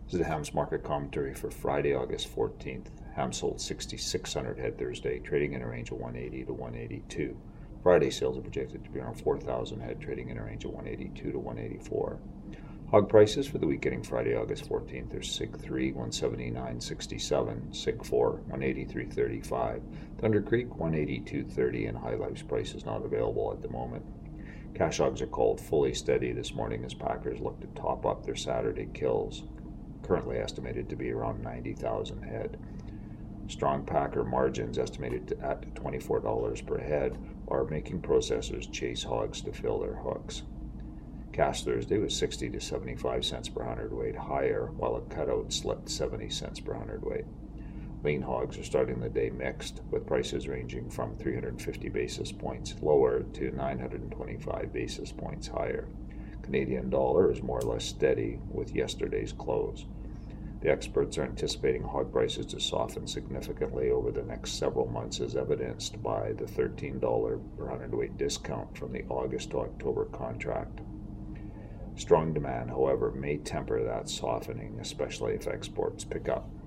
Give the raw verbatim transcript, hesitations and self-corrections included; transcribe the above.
This is the Hams market commentary for Friday, August fourteenth. Hams sold six thousand six hundred head Thursday, trading in a range of one eighty to one eighty-two. Friday sales are projected to be around four thousand head, trading in a range of one eighty-two to one eighty-four. Hog prices for the week ending Friday, August fourteenth are S I G three, one seventy-nine sixty-seven, S I G four, one eighty-three thirty-five, Thunder Creek, one eighty-two thirty, and High Life's price is not available at the moment. Cash hogs are called fully steady this morning as packers look to top up their Saturday kills, currently estimated to be around ninety thousand head. Strong packer margins, estimated to, at twenty-four dollars per head, are making processors chase hogs to fill their hooks. Cash Thursday was sixty to seventy-five cents per hundredweight higher, while a cutout slipped seventy cents per hundredweight. Lean hogs are starting the day mixed, with prices ranging from three hundred fifty basis points lower to nine hundred twenty-five basis points higher. Canadian dollar is more or less steady with yesterday's close. The experts are anticipating hog prices to soften significantly over the next several months, as evidenced by the thirteen dollars per hundredweight discount from the August to October contract. Strong demand, however, may temper that softening, especially if exports pick up.